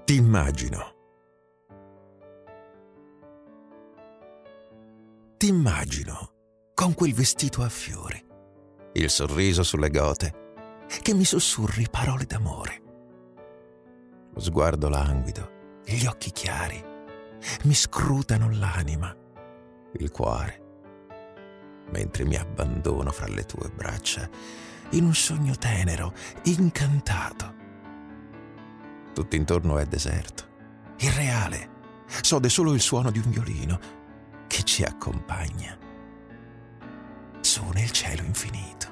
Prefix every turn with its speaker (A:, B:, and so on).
A: T'immagino con quel vestito a fiori, il sorriso sulle gote, che mi sussurri parole d'amore. Lo sguardo languido, gli occhi chiari, mi scrutano l'anima, il cuore, mentre mi abbandono fra le tue braccia in un sogno tenero, incantato. Tutto intorno è deserto, irreale, sode solo il suono di un violino che ci accompagna su nel cielo infinito.